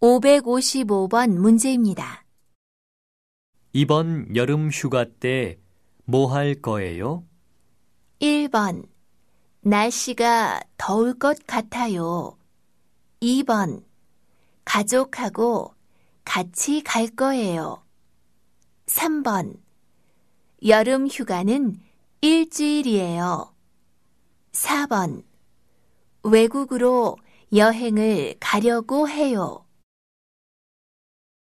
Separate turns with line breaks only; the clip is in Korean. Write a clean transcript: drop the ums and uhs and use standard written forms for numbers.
555번 문제입니다.
이번 여름 휴가 때 뭐 할 거예요?
1번, 날씨가 더울 것 같아요. 2번, 가족하고 같이 갈 거예요. 3번, 여름 휴가는 일주일이에요. 4번, 외국으로 여행을 가려고 해요.